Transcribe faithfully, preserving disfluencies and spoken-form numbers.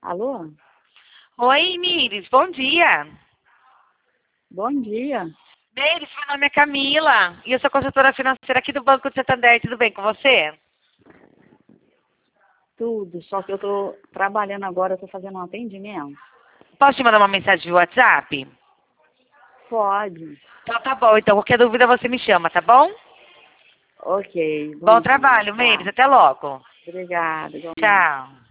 Alô? Oi, Mires, bom dia. Bom dia. Mires, meu nome é Camila e eu sou consultora financeira aqui do Banco do Santander. Tudo bem com você? Tudo, só que eu tô trabalhando agora, eu tô fazendo um atendimento. Posso te mandar uma mensagem de WhatsApp? Pode. Então tá bom, então qualquer dúvida você me chama, tá bom? Ok, bom Bom dia. trabalho, Tchau. Mires, até logo. Obrigada, igualmente. Tchau.